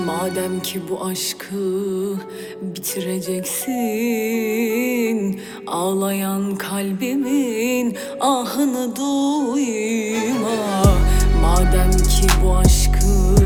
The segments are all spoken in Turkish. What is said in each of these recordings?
Madem ki bu aşkı bitireceksin, ağlayan kalbimin ahını duyma. Madem ki bu aşkı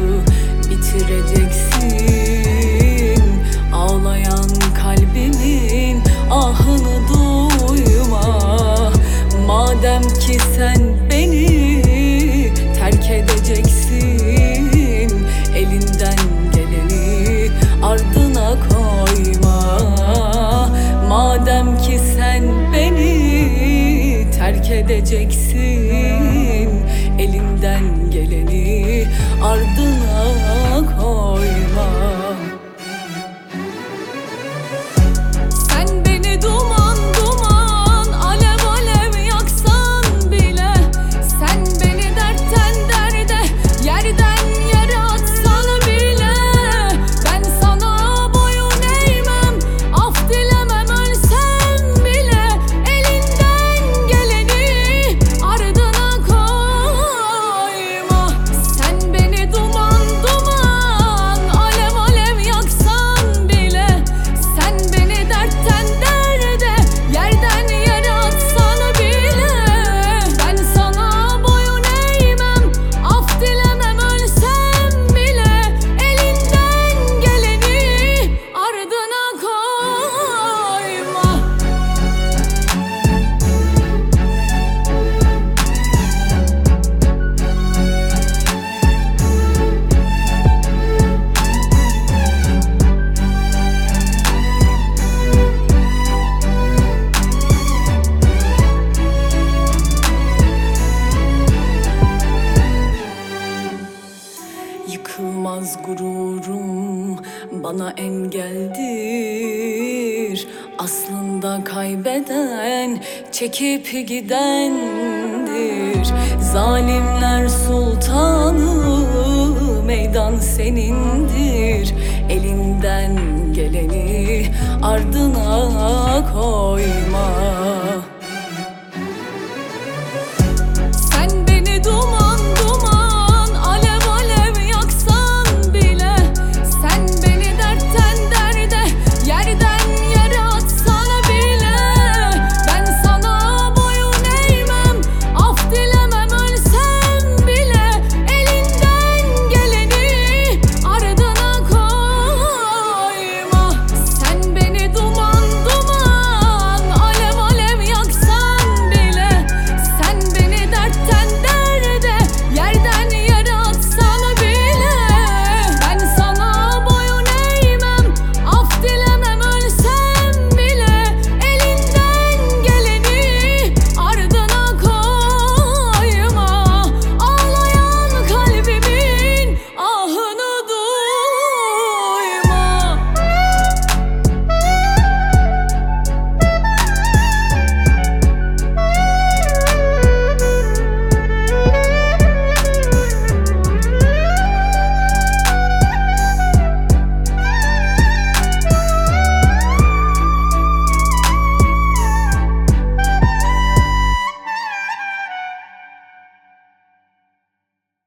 bitireceksin, ağlayan kalbimin ahını duyma. Madem ki sen beni terk edeceksin, elinden geleni ardına koyma. Madem ki sen beni terk edeceksin, elinden geleni ardına koyma. Sen beni duman duman, alev alev yaksan bile, sen beni dertten derde, yerden yere atsan bile, ben sana boyun eğmem, af dilemem, ölsem bile, elinden geleni ardına koyma. Sen beni duman duman, alev alev yaksan bile, sen beni dertten derde, yerden yere atsan bile, ben sana boyun eğmem, af dilemem, ölsem bile, elinden geleni ardına koyma. Yıkılmaz gururum bana engeldir, aslında kaybeden çekip gidendir. Zalimler sultanı, meydan senindir, elinden geleni ardına koyma.